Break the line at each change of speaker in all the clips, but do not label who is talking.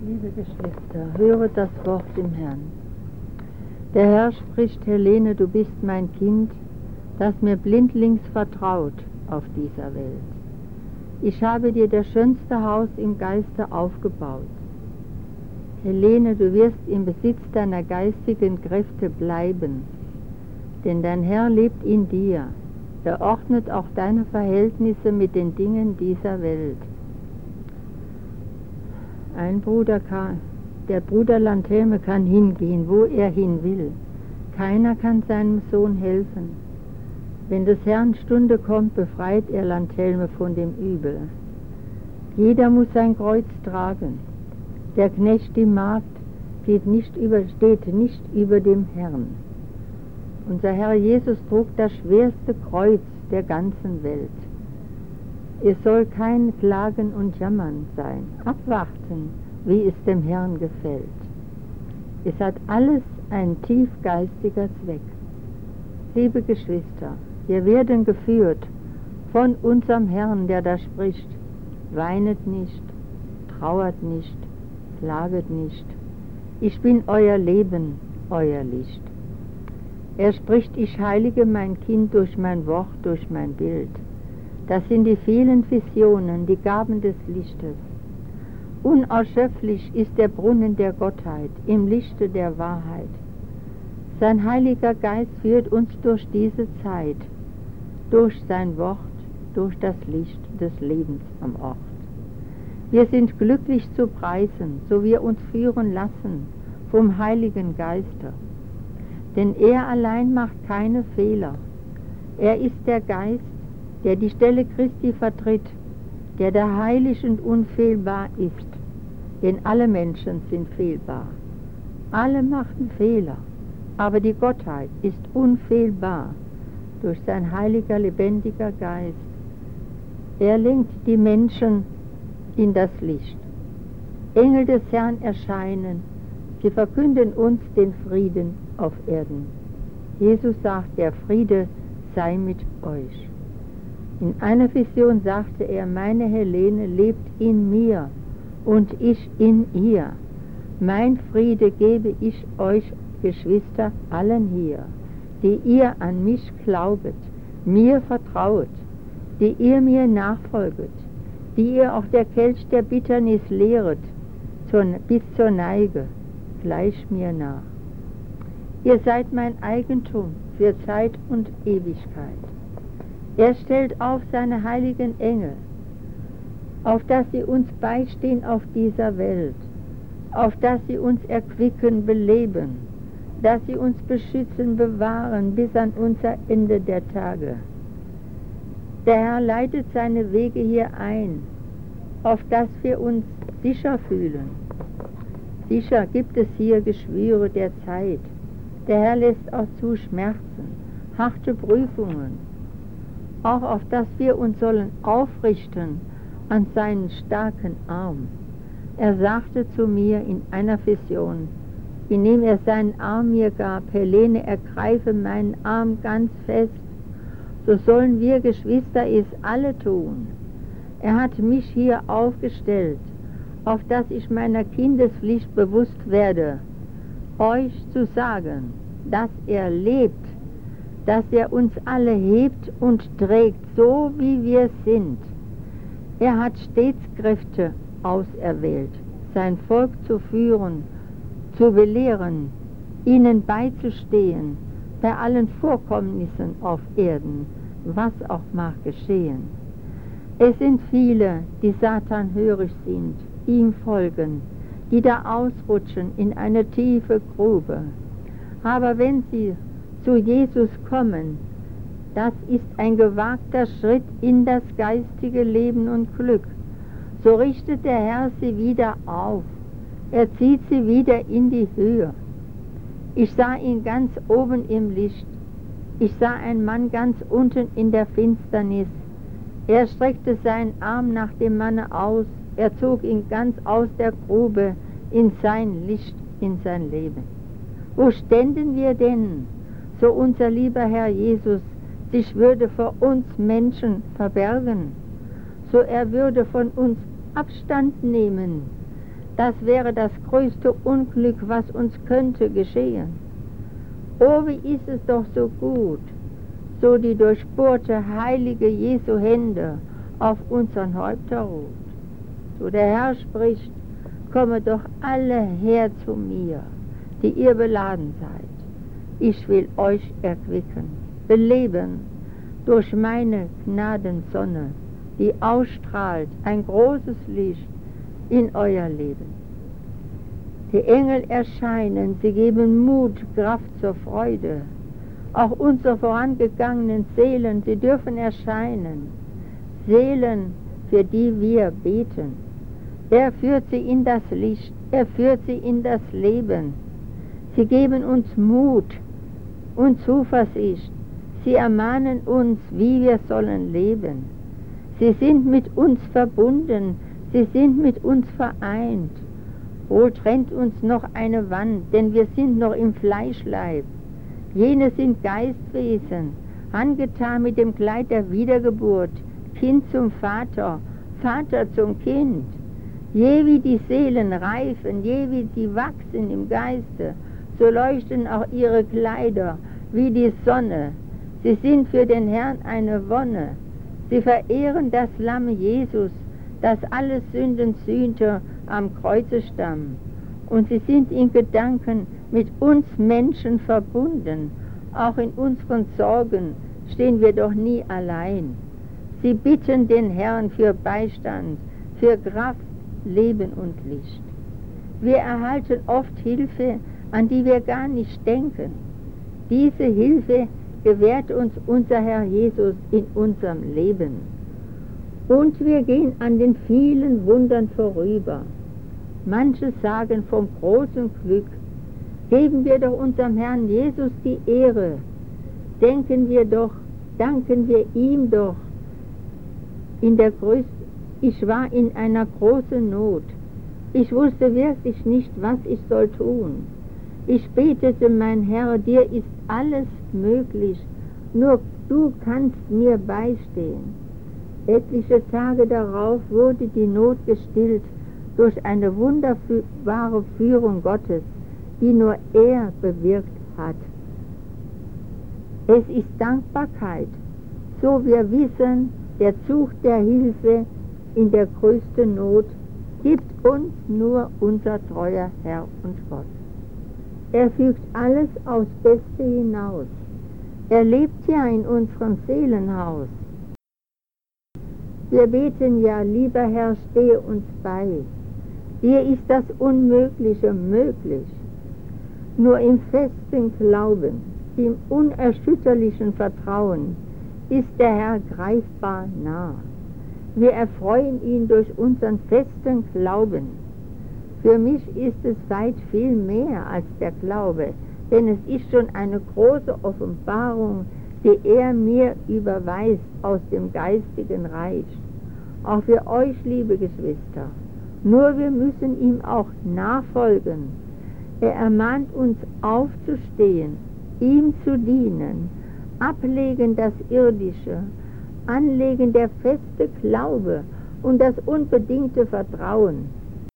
Liebe Geschwister, höre das Wort im Herrn. Der Herr spricht: Helene, du bist mein Kind, das mir blindlings vertraut auf dieser Welt. Ich habe dir das schönste Haus im Geiste aufgebaut. Helene, du wirst im Besitz deiner geistigen Kräfte bleiben, denn dein Herr lebt in dir. Er ordnet auch deine Verhältnisse mit den Dingen dieser Welt. Der Bruder Lanthelme kann hingehen, wo er hin will. Keiner kann seinem Sohn helfen. Wenn des Herrn Stunde kommt, befreit er Lanthelme von dem Übel. Jeder muss sein Kreuz tragen. Der Knecht, die Magd, steht nicht über dem Herrn. Unser Herr Jesus trug das schwerste Kreuz der ganzen Welt. Es soll kein Klagen und Jammern sein, abwarten, wie es dem Herrn gefällt. Es hat alles ein tiefgeistiger Zweck. Liebe Geschwister, wir werden geführt von unserem Herrn, der da spricht: Weinet nicht, trauert nicht, klaget nicht. Ich bin euer Leben, euer Licht. Er spricht: Ich heilige mein Kind durch mein Wort, durch mein Bild. Das sind die vielen Visionen, die Gaben des Lichtes. Unausschöpflich ist der Brunnen der Gottheit im Lichte der Wahrheit. Sein Heiliger Geist führt uns durch diese Zeit, durch sein Wort, durch das Licht des Lebens am Ort. Wir sind glücklich zu preisen, so wir uns führen lassen vom Heiligen Geiste. Denn er allein macht keine Fehler. Er ist der Geist, der die Stelle Christi vertritt, der heilig und unfehlbar ist. Denn alle Menschen sind fehlbar. Alle machen Fehler, aber die Gottheit ist unfehlbar durch sein heiliger, lebendiger Geist. Er lenkt die Menschen in das Licht. Engel des Herrn erscheinen, sie verkünden uns den Frieden auf Erden. Jesus sagt: Der Friede sei mit euch. In einer Vision sagte er: Meine Helene lebt in mir und ich in ihr. Mein Friede gebe ich euch, Geschwister, allen hier, die ihr an mich glaubet, mir vertrauet, die ihr mir nachfolget, die ihr auch der Kelch der Bitternis lehret, bis zur Neige, gleich mir nach. Ihr seid mein Eigentum für Zeit und Ewigkeit. Er stellt auf seine heiligen Engel, auf dass sie uns beistehen auf dieser Welt, auf dass sie uns erquicken, beleben, dass sie uns beschützen, bewahren bis an unser Ende der Tage. Der Herr leitet seine Wege hier ein, auf dass wir uns sicher fühlen. Sicher gibt es hier Geschwüre der Zeit. Der Herr lässt auch zu Schmerzen, harte Prüfungen, auch auf dass wir uns sollen aufrichten an seinen starken Arm. Er sagte zu mir in einer Vision, indem er seinen Arm mir gab: Helene, ergreife meinen Arm ganz fest, so sollen wir Geschwister es alle tun. Er hat mich hier aufgestellt, auf dass ich meiner Kindespflicht bewusst werde, euch zu sagen, dass er lebt, dass er uns alle hebt und trägt, so wie wir sind. Er hat stets Kräfte auserwählt, sein Volk zu führen, zu belehren, ihnen beizustehen, bei allen Vorkommnissen auf Erden, was auch mag geschehen. Es sind viele, die Satan hörig sind, ihm folgen, die da ausrutschen in eine tiefe Grube. Aber wenn sie zu Jesus kommen, das ist ein gewagter Schritt in das geistige Leben und Glück. So richtet der Herr sie wieder auf, er zieht sie wieder in die Höhe. Ich sah ihn ganz oben im Licht, ich sah einen Mann ganz unten in der Finsternis. Er streckte seinen Arm nach dem Manne aus, er zog ihn ganz aus der Grube in sein Licht, in sein Leben. Wo ständen wir denn, so unser lieber Herr Jesus sich würde vor uns Menschen verbergen, so er würde von uns Abstand nehmen, Das wäre das größte Unglück, was uns könnte geschehen. Oh, wie ist es doch so gut, so die durchbohrte heilige Jesu Hände auf unseren Häuptern ruht. So der Herr spricht, komme doch alle her zu mir, die ihr beladen seid. Ich will euch erquicken, beleben durch meine Gnadensonne, die ausstrahlt ein großes Licht in euer Leben. Die Engel erscheinen, sie geben Mut, Kraft zur Freude. Auch unsere vorangegangenen Seelen, sie dürfen erscheinen. Seelen, für die wir beten. Er führt sie in das Licht, er führt sie in das Leben. Sie geben uns Mut und Zuversicht. Sie ermahnen uns, wie wir sollen leben. Sie sind mit uns verbunden, sie sind mit uns vereint. Wohl trennt uns noch eine Wand, denn wir sind noch im Fleischleib. Jene sind Geistwesen, angetan mit dem Kleid der Wiedergeburt, Kind zum Vater, Vater zum Kind. Je wie die Seelen reifen, je wie sie wachsen im Geiste, so leuchten auch ihre Kleider wie die Sonne. Sie sind für den Herrn eine Wonne. Sie verehren das Lamm Jesus, das alle Sünden sühnte am Kreuzestamm. Und sie sind in Gedanken mit uns Menschen verbunden. Auch in unseren Sorgen stehen wir doch nie allein. Sie bitten den Herrn für Beistand, für Kraft, Leben und Licht. Wir erhalten oft Hilfe, an die wir gar nicht denken. Diese Hilfe gewährt uns unser Herr Jesus in unserem Leben. Und wir gehen an den vielen Wundern vorüber. Manche sagen vom großen Glück, geben wir doch unserem Herrn Jesus die Ehre. Danken wir ihm doch. Ich war in einer großen Not. Ich wusste wirklich nicht, was ich soll tun. Ich betete, mein Herr, dir ist alles möglich, nur du kannst mir beistehen. Etliche Tage darauf wurde die Not gestillt durch eine wunderbare Führung Gottes, die nur er bewirkt hat. Es ist Dankbarkeit, so wir wissen, der Zug der Hilfe in der größten Not gibt uns nur unser treuer Herr und Gott. Er fügt alles aufs Beste hinaus. Er lebt ja in unserem Seelenhaus. Wir beten ja, lieber Herr, stehe uns bei. Dir ist das Unmögliche möglich. Nur im festen Glauben, im unerschütterlichen Vertrauen ist der Herr greifbar nah. Wir erfreuen ihn durch unseren festen Glauben. Für mich ist es weit viel mehr als der Glaube, denn es ist schon eine große Offenbarung, die er mir überweist aus dem geistigen Reich. Auch für euch, liebe Geschwister. Nur wir müssen ihm auch nachfolgen. Er ermahnt uns aufzustehen, ihm zu dienen, ablegen das Irdische, anlegen der feste Glaube und das unbedingte Vertrauen.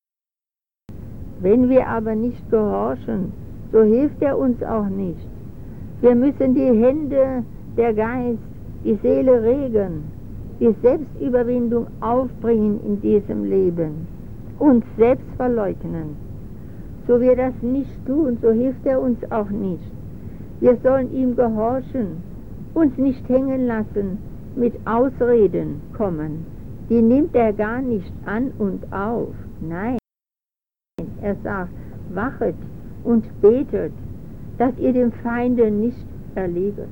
Wenn wir aber nicht gehorchen, so hilft er uns auch nicht. Wir müssen die Hände, der Geist, die Seele regen, die Selbstüberwindung aufbringen in diesem Leben, uns selbst verleugnen. So wir das nicht tun, so hilft er uns auch nicht. Wir sollen ihm gehorchen, uns nicht hängen lassen, mit Ausreden kommen. Die nimmt er gar nicht an und auf. Nein, er sagt, wachet und betet, dass ihr dem Feinde nicht erlieget.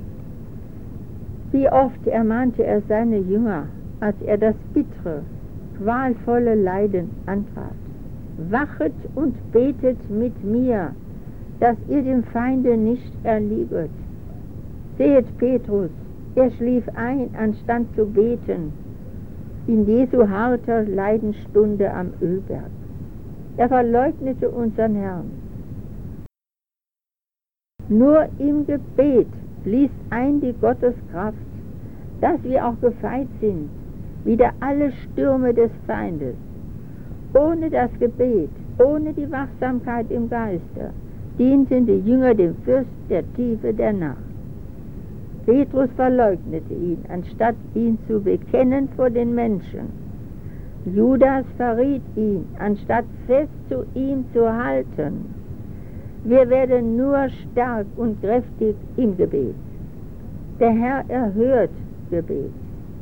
Wie oft ermahnte er seine Jünger, als er das bittere, qualvolle Leiden antrat. Wachet und betet mit mir, dass ihr dem Feinde nicht erlieget. Sehet Petrus, er schlief ein, anstatt zu beten, in Jesu harter Leidensstunde am Ölberg. Er verleugnete unseren Herrn. Nur im Gebet fließt ein die Gotteskraft, dass wir auch gefeit sind, wider alle Stürme des Feindes. O ohne das Gebet, ohne die Wachsamkeit im Geiste, dienten die Jünger dem Fürst der Tiefe der Nacht. Petrus verleugnete ihn, anstatt ihn zu bekennen vor den Menschen. Judas verriet ihn, anstatt fest zu ihm zu halten. Wir werden nur stark und kräftig im Gebet. Der Herr erhört Gebet.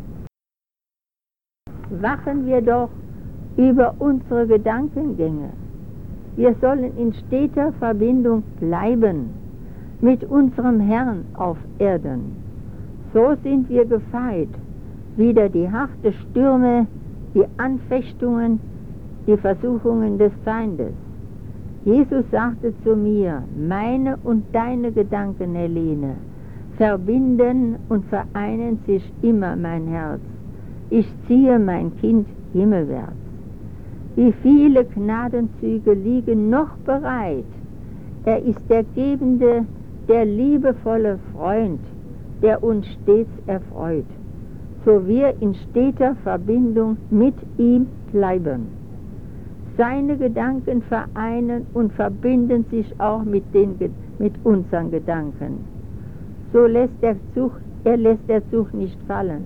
Wachen wir doch über unsere Gedankengänge. Wir sollen in steter Verbindung bleiben mit unserem Herrn auf Erden. So sind wir gefeit, wider die harte Stürme, die Anfechtungen, die Versuchungen des Feindes. Jesus sagte zu mir, meine und deine Gedanken, Helene, verbinden und vereinen sich immer mein Herz. Ich ziehe mein Kind himmelwärts. Wie viele Gnadenzüge liegen noch bereit. Er ist der gebende, der liebevolle Freund, der uns stets erfreut, so wir in steter Verbindung mit ihm bleiben. Seine Gedanken vereinen und verbinden sich auch mit unseren Gedanken. So lässt der Zug nicht fallen.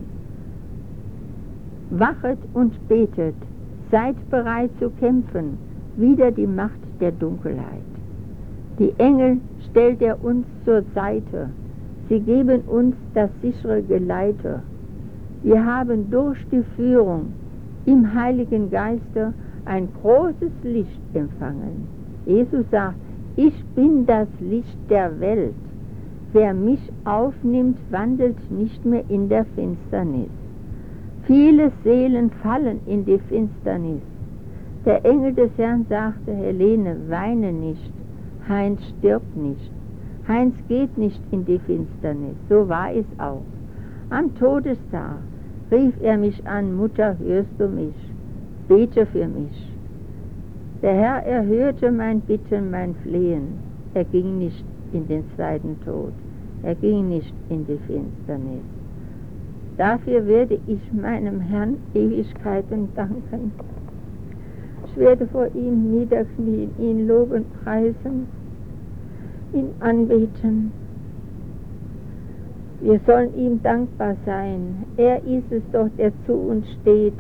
Wachet und betet, seid bereit zu kämpfen, wider die Macht der Dunkelheit. Die Engel stellt er uns zur Seite, sie geben uns das sichere Geleite. Wir haben durch die Führung im Heiligen Geiste ein großes Licht empfangen. Jesus sagt, ich bin das Licht der Welt. Wer mich aufnimmt, wandelt nicht mehr in der Finsternis. Viele Seelen fallen in die Finsternis. Der Engel des Herrn sagte, Helene, weine nicht, Heinz stirbt nicht. Heinz geht nicht in die Finsternis, so war es auch. Am Todestag rief er mich an, Mutter, hörst du mich? Bete für mich. Der Herr erhörte mein Bitten, mein Flehen. Er ging nicht in den zweiten Tod. Er ging nicht in die Finsternis. Dafür werde ich meinem Herrn Ewigkeiten danken. Ich werde vor ihm niederknien, ihn loben, preisen, ihn anbeten. Wir sollen ihm dankbar sein. Er ist es doch, der zu uns steht.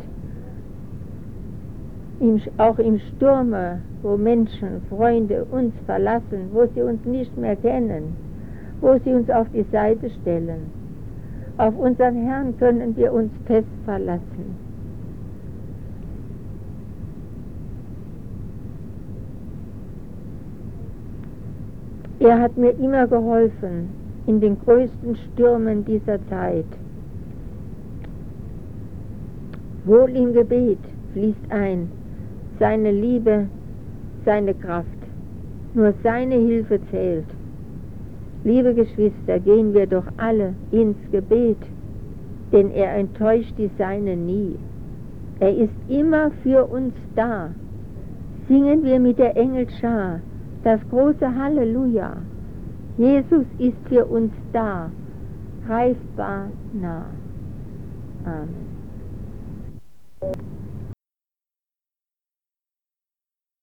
Auch im Sturme, wo Menschen, Freunde uns verlassen, wo sie uns nicht mehr kennen, wo sie uns auf die Seite stellen. Auf unseren Herrn können wir uns fest verlassen. Er hat mir immer geholfen in den größten Stürmen dieser Zeit. Wohl im Gebet fließt ein seine Liebe, seine Kraft. Nur seine Hilfe zählt. Liebe Geschwister, gehen wir doch alle ins Gebet, denn er enttäuscht die Seinen nie. Er ist immer für uns da. Singen wir mit der Engelschar das große Halleluja. Jesus ist für uns da, greifbar nah. Amen.